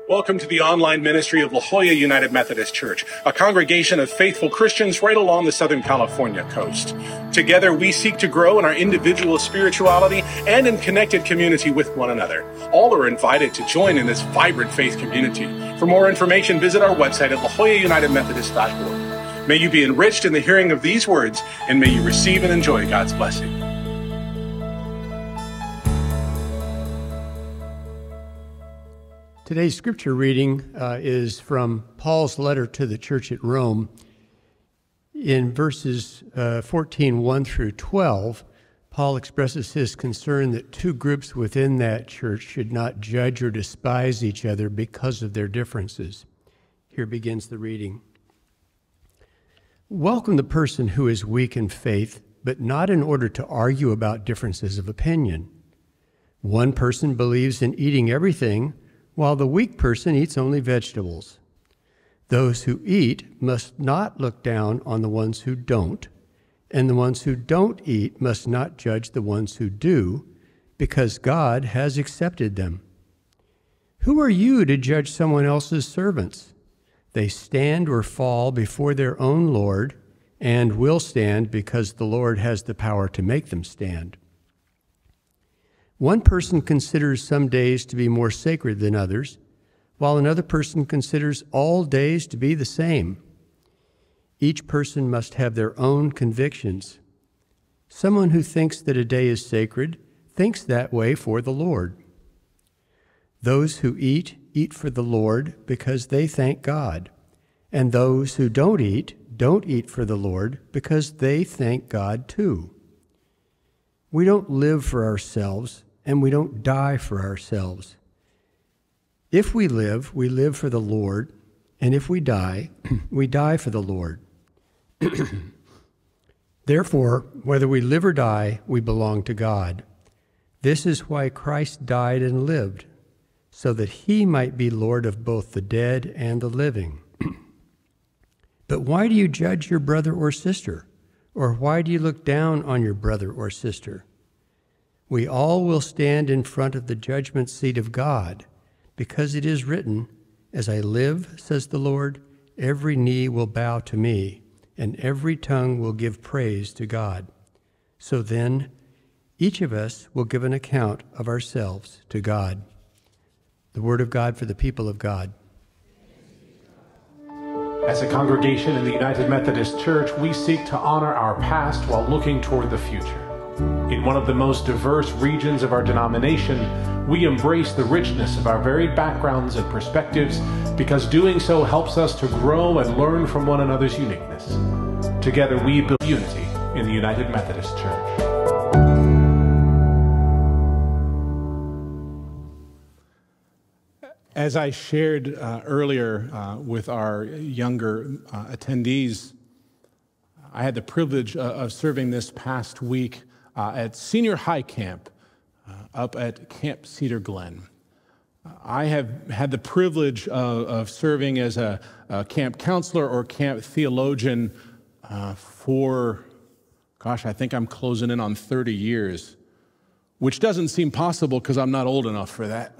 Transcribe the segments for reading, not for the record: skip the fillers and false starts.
Welcome to the online ministry of La Jolla United Methodist Church, a congregation of faithful Christians right along the Southern California coast. Together, we seek to grow in our individual spirituality and in connected community with one another. All are invited to join in this vibrant faith community. For more information, visit our website at lajollaunitedmethodist.org. May you be enriched in the hearing of these words, and may you receive and enjoy God's blessing. Today's scripture reading is from Paul's letter to the church at Rome. In verses 14, 1 through 12, Paul expresses his concern that two groups within that church should not judge or despise each other because of their differences. Here begins the reading. Welcome the person who is weak in faith, but not in order to argue about differences of opinion. One person believes in eating everything, while the weak person eats only vegetables. Those who eat must not look down on the ones who don't, and the ones who don't eat must not judge the ones who do, because God has accepted them. Who are you to judge someone else's servants? They stand or fall before their own Lord, and will stand because the Lord has the power to make them stand. One person considers some days to be more sacred than others, while another person considers all days to be the same. Each person must have their own convictions. Someone who thinks that a day is sacred thinks that way for the Lord. Those who eat, eat for the Lord because they thank God, and those who don't eat for the Lord because they thank God too. We don't live for ourselves, and we don't die for ourselves. If we live for the Lord, and if we die, we die for the Lord. Therefore, whether we live or die, we belong to God. This is why Christ died and lived, so that he might be Lord of both the dead and the living. But why do you judge your brother or sister? Or why do you look down on your brother or sister? We all will stand in front of the judgment seat of God, because it is written, "As I live, says the Lord, every knee will bow to me, and every tongue will give praise to God." So then, each of us will give an account of ourselves to God. The word of God for the people of God. As a congregation in the United Methodist Church, we seek to honor our past while looking toward the future. In one of the most diverse regions of our denomination, we embrace the richness of our varied backgrounds and perspectives because doing so helps us to grow and learn from one another's uniqueness. Together we build unity in the United Methodist Church. As I shared earlier with our younger attendees, I had the privilege of serving this past week at Senior High Camp up at Camp Cedar Glen. I have had the privilege of serving as a camp counselor or camp theologian for, I think I'm closing in on 30 years, which doesn't seem possible because I'm not old enough for that.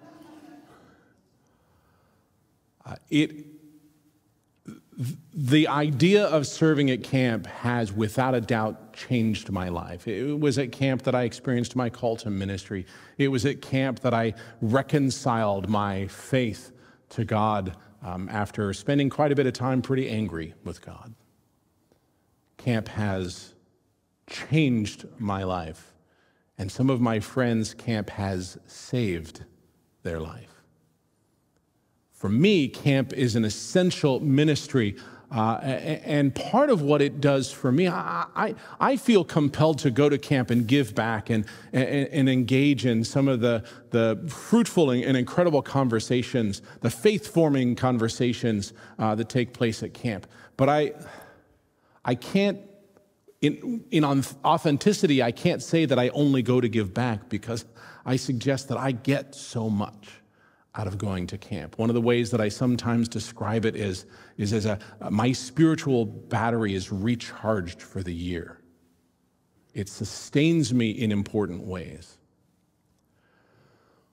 The idea of serving at camp has, without a doubt, changed my life. It was at camp that I experienced my call to ministry. It was at camp that I reconciled my faith to God after spending quite a bit of time pretty angry with God. Camp has changed my life, and some of my friends' camp has saved their life. For me, camp is an essential ministry, and part of what it does for me, I feel compelled to go to camp and give back and engage in some of the fruitful and incredible conversations, the faith-forming conversations that take place at camp. But I can't, in authenticity, I can't say that I only go to give back, because I suggest that I get so much out of going to camp. One of the ways that I sometimes describe it is as my spiritual battery is recharged for the year. It sustains me in important ways.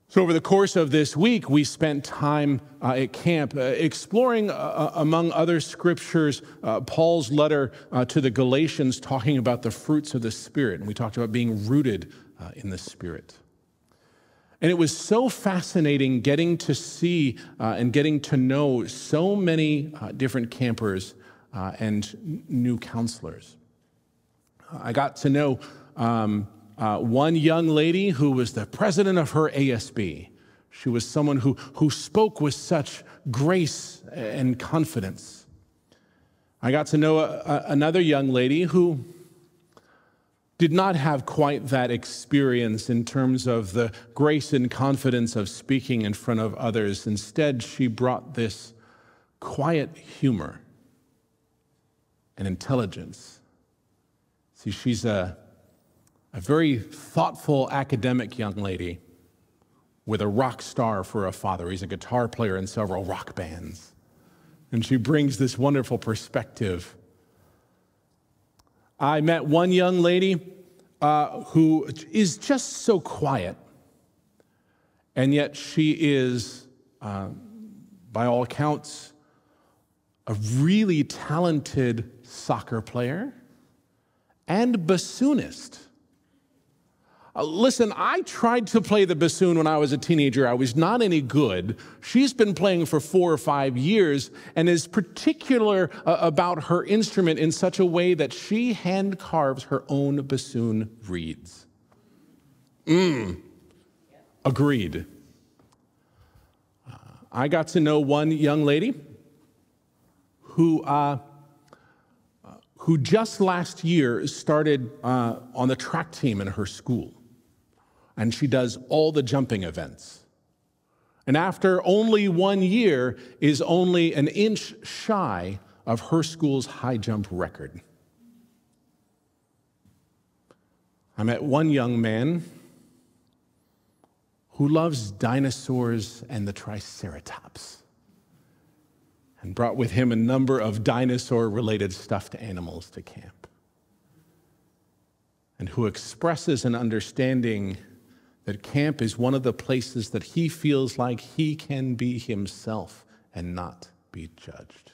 So over the course of this week, we spent time at camp exploring, among other scriptures, Paul's letter to the Galatians, talking about the fruits of the Spirit. And we talked about being rooted in the Spirit. And it was so fascinating getting to see and getting to know so many different campers and new counselors. I got to know one young lady who was the president of her ASB. She was someone who spoke with such grace and confidence. I got to know another young lady who did not have quite that experience in terms of the grace and confidence of speaking in front of others. Instead, she brought this quiet humor and intelligence. See, she's a very thoughtful academic young lady with a rock star for a father. He's a guitar player in several rock bands. And she brings this wonderful perspective. I met one young lady who is just so quiet, and yet she is, by all accounts, a really talented soccer player and bassoonist. Listen, I tried to play the bassoon when I was a teenager. I was not any good. She's been playing for 4 or 5 years and is particular about her instrument in such a way that she hand carves her own bassoon reeds. Agreed. I got to know one young lady who just last year started on the track team in her school. And she does all the jumping events. And after only 1 year, is only an inch shy of her school's high jump record. I met one young man who loves dinosaurs and the Triceratops, and brought with him a number of dinosaur-related stuffed animals to camp, and who expresses an understanding that camp is one of the places that he feels like he can be himself and not be judged.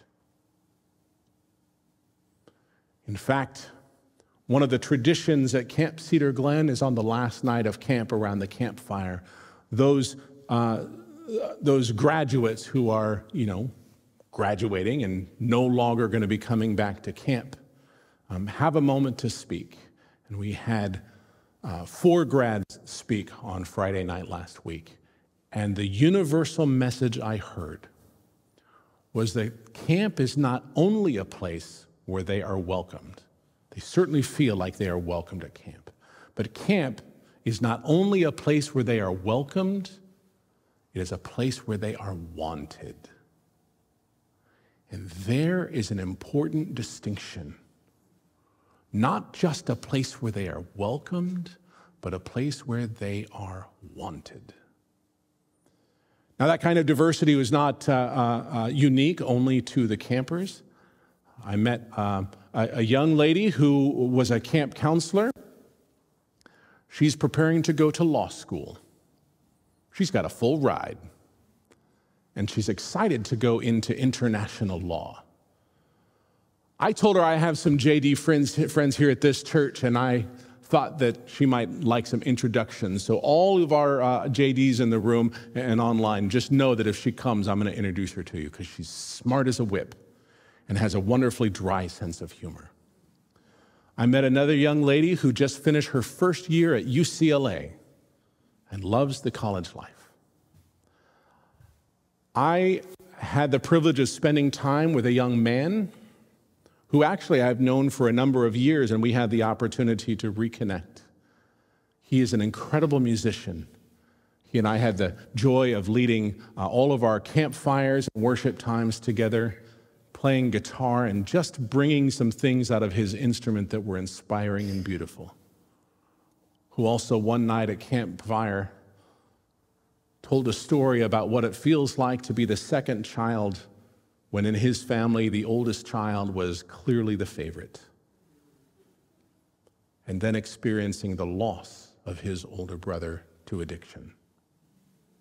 In fact, one of the traditions at Camp Cedar Glen is on the last night of camp around the campfire. Those graduates who are, graduating and no longer going to be coming back to camp have a moment to speak. And we had 4 grads speak on Friday night last week. And the universal message I heard was that camp is not only a place where they are welcomed. They certainly feel like they are welcomed at camp. But camp is not only a place where they are welcomed, it is a place where they are wanted. And there is an important distinction. Not just a place where they are welcomed, but a place where they are wanted. Now, that kind of diversity was not unique only to the campers. I met a young lady who was a camp counselor. She's preparing to go to law school. She's got a full ride, and she's excited to go into international law. I told her I have some JD friends here at this church, and I thought that she might like some introductions. So all of our JDs in the room and online, just know that if she comes, I'm going to introduce her to you because she's smart as a whip and has a wonderfully dry sense of humor. I met another young lady who just finished her first year at UCLA and loves the college life. I had the privilege of spending time with a young man who actually I've known for a number of years, and we had the opportunity to reconnect. He is an incredible musician. He and I had the joy of leading all of our campfires and worship times together, playing guitar and just bringing some things out of his instrument that were inspiring and beautiful. Who also one night at campfire told a story about what it feels like to be the second child when in his family, the oldest child was clearly the favorite, and then experiencing the loss of his older brother to addiction.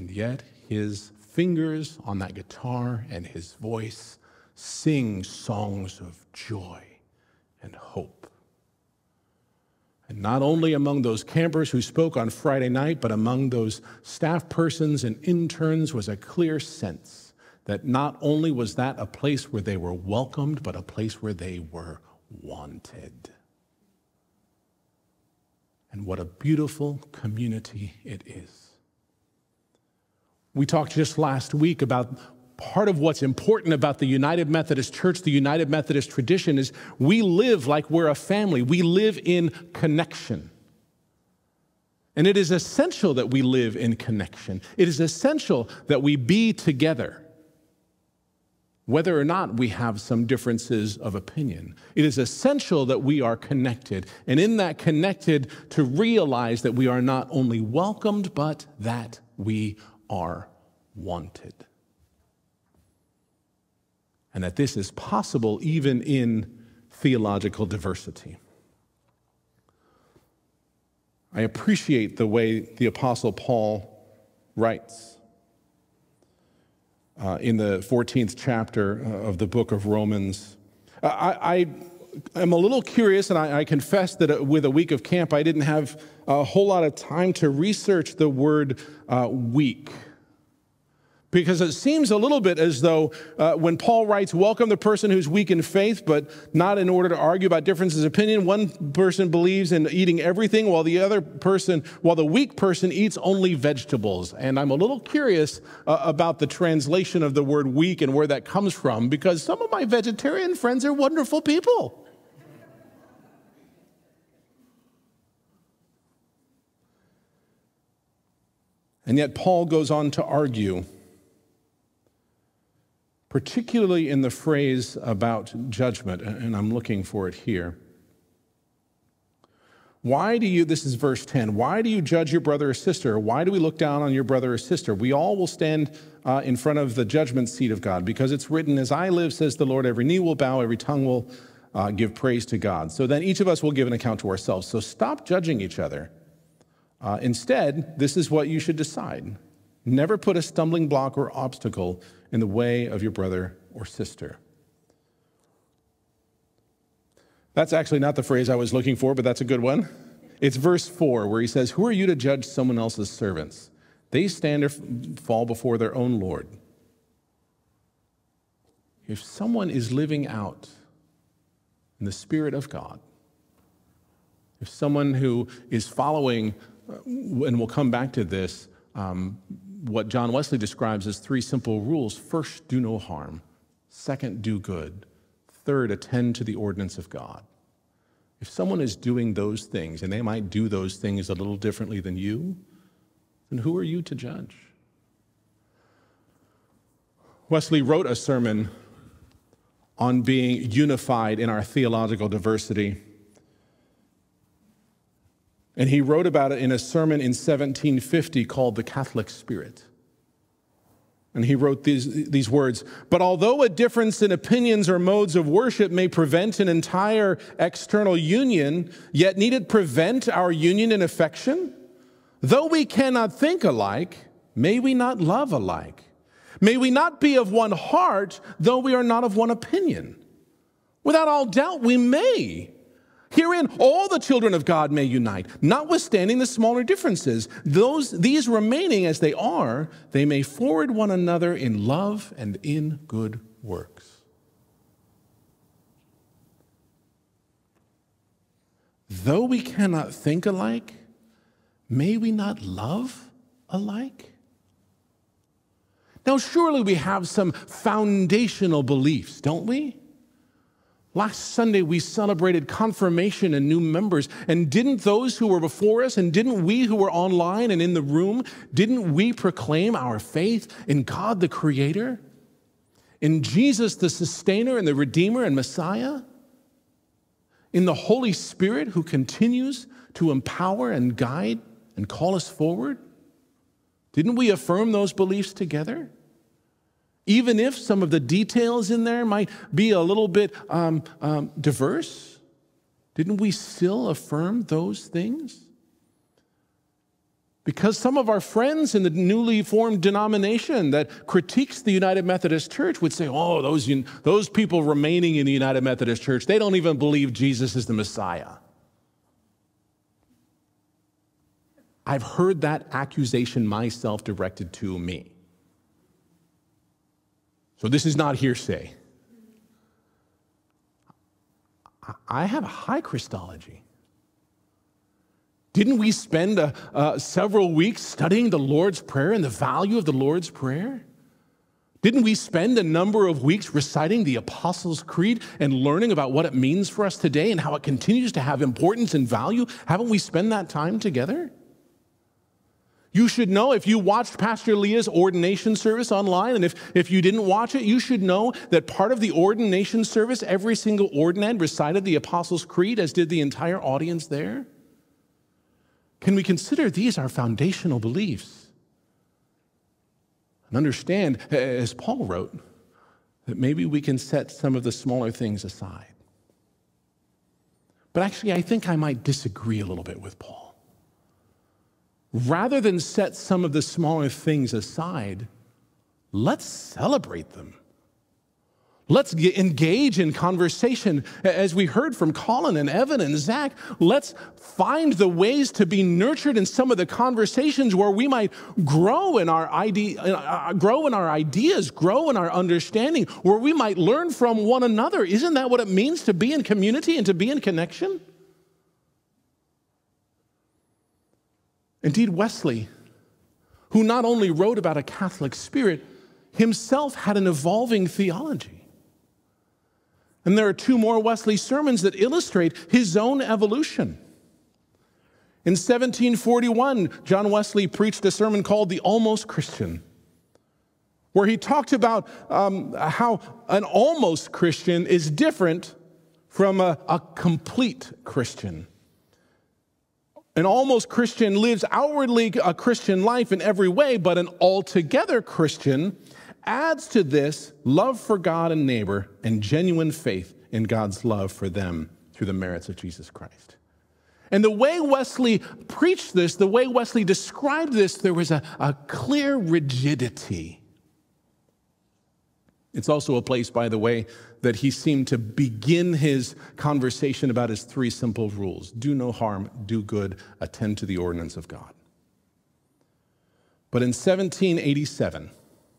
and yet his fingers on that guitar and his voice sing songs of joy and hope. And not only among those campers who spoke on Friday night, but among those staff persons and interns was a clear sense that not only was that a place where they were welcomed, but a place where they were wanted. And what a beautiful community it is. We talked just last week about part of what's important about the United Methodist Church, the United Methodist tradition, is we live like we're a family. We live in connection. And it is essential that we live in connection. It is essential that we be together, whether or not we have some differences of opinion. It is essential that we are connected, and in that connected, to realize that we are not only welcomed, but that we are wanted. And that this is possible even in theological diversity. I appreciate the way the Apostle Paul writes in the 14th chapter of the book of Romans. I am a little curious, and I confess that with a week of camp, I didn't have a whole lot of time to research the word weak. Because it seems a little bit as though when Paul writes, welcome the person who's weak in faith, but not in order to argue about differences of opinion. One person believes in eating everything, while the weak person eats only vegetables. And I'm a little curious about the translation of the word weak and where that comes from, because some of my vegetarian friends are wonderful people. And yet Paul goes on to argue, particularly in the phrase about judgment, and I'm looking for it here. This is verse 10, why do you judge your brother or sister? Why do we look down on your brother or sister? We all will stand in front of the judgment seat of God, because it's written, as I live, says the Lord, every knee will bow, every tongue will give praise to God. So then each of us will give an account to ourselves. So stop judging each other. Instead, this is what you should decide. Never put a stumbling block or obstacle in the way of your brother or sister. That's actually not the phrase I was looking for, but that's a good one. It's verse 4 where he says, who are you to judge someone else's servants? They stand or fall before their own Lord. If someone is living out in the Spirit of God, if someone who is following, and we'll come back to this, what John Wesley describes as 3 simple rules. First, do no harm. Second, do good. Third, attend to the ordinance of God. If someone is doing those things, and they might do those things a little differently than you, then who are you to judge? Wesley wrote a sermon on being unified in our theological diversity. And he wrote about it in a sermon in 1750 called The Catholic Spirit. And he wrote these words, but although a difference in opinions or modes of worship may prevent an entire external union, yet need it prevent our union in affection? Though we cannot think alike, may we not love alike? May we not be of one heart, though we are not of one opinion? Without all doubt, we may. Herein, all the children of God may unite, notwithstanding the smaller differences. These remaining as they are, they may forward one another in love and in good works. Though we cannot think alike, may we not love alike? Now, surely we have some foundational beliefs, don't we? Last Sunday, we celebrated confirmation and new members. And didn't those who were before us, and didn't we who were online and in the room, didn't we proclaim our faith in God the Creator? In Jesus the Sustainer and the Redeemer and Messiah? In the Holy Spirit who continues to empower and guide and call us forward? Didn't we affirm those beliefs together? Even if some of the details in there might be a little bit diverse, didn't we still affirm those things? Because some of our friends in the newly formed denomination that critiques the United Methodist Church would say, oh, those people remaining in the United Methodist Church, they don't even believe Jesus is the Messiah. I've heard that accusation myself directed to me. So this is not hearsay. I have a high Christology. Didn't we spend several weeks studying the Lord's Prayer and the value of the Lord's Prayer? Didn't we spend a number of weeks reciting the Apostles' Creed and learning about what it means for us today and how it continues to have importance and value? Haven't we spent that time together? You should know, if you watched Pastor Leah's ordination service online, and if you didn't watch it, you should know that part of the ordination service, every single ordinand recited the Apostles' Creed, as did the entire audience there. Can we consider these our foundational beliefs? And understand, as Paul wrote, that maybe we can set some of the smaller things aside. But actually, I think I might disagree a little bit with Paul. Rather than set some of the smaller things aside, let's celebrate them. Let's engage in conversation. As we heard from Colin and Evan and Zach, let's find the ways to be nurtured in some of the conversations where we might grow in our ideas, grow in our understanding, where we might learn from one another. Isn't that what it means to be in community and to be in connection? Indeed, Wesley, who not only wrote about a Catholic spirit, himself had an evolving theology. And there are two more Wesley sermons that illustrate his own evolution. In 1741, John Wesley preached a sermon called The Almost Christian, where he talked about how an almost Christian is different from a complete Christian. An almost Christian lives outwardly a Christian life in every way, but an altogether Christian adds to this love for God and neighbor and genuine faith in God's love for them through the merits of Jesus Christ. And the way Wesley preached this, the way Wesley described this, there was a clear rigidity. It's also a place, by the way, that he seemed to begin his conversation about his three simple rules: do no harm, do good, attend to the ordinance of God. But in 1787,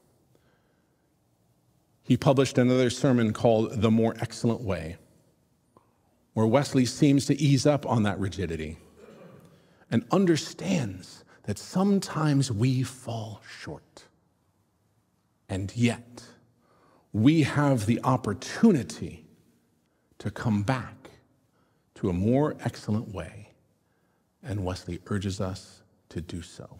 he published another sermon called The More Excellent Way, where Wesley seems to ease up on that rigidity and understands that sometimes we fall short. And yet, we have the opportunity to come back to a more excellent way, and Wesley urges us to do so.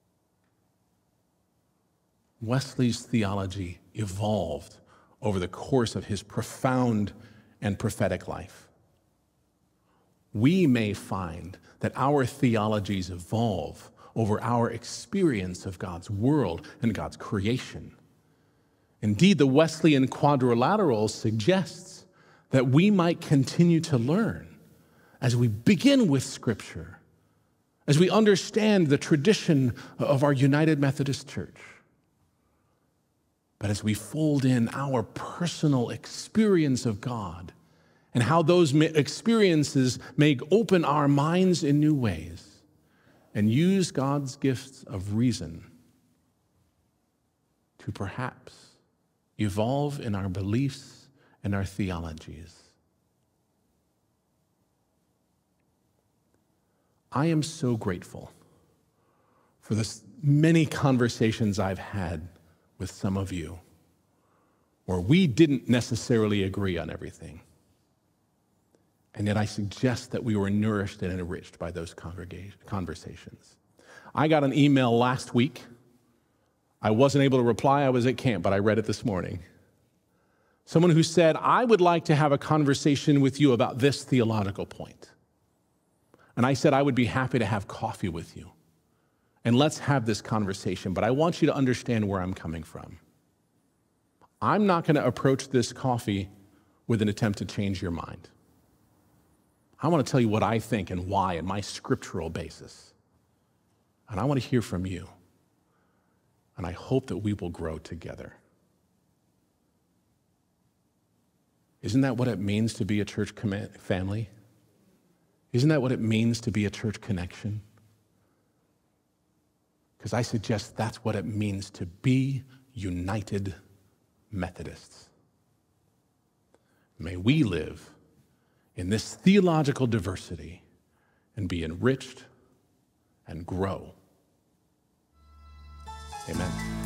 Wesley's theology evolved over the course of his profound and prophetic life. We may find that our theologies evolve over our experience of God's world and God's creation. Indeed, the Wesleyan quadrilateral suggests that we might continue to learn as we begin with Scripture, as we understand the tradition of our United Methodist Church. But as we fold in our personal experience of God and how those experiences may open our minds in new ways and use God's gifts of reason to perhaps evolve in our beliefs and our theologies. I am so grateful for the many conversations I've had with some of you where we didn't necessarily agree on everything. And yet I suggest that we were nourished and enriched by those conversations. I got an email last week. I wasn't able to reply. I was at camp, but I read it this morning. Someone who said, I would like to have a conversation with you about this theological point. And I said, I would be happy to have coffee with you. And let's have this conversation, but I want you to understand where I'm coming from. I'm not going to approach this coffee with an attempt to change your mind. I want to tell you what I think and why and my scriptural basis. And I want to hear from you. And I hope that we will grow together. Isn't that what it means to be a church family? Isn't that what it means to be a church connection? Because I suggest that's what it means to be united Methodists. May we live in this theological diversity and be enriched and grow. Amen.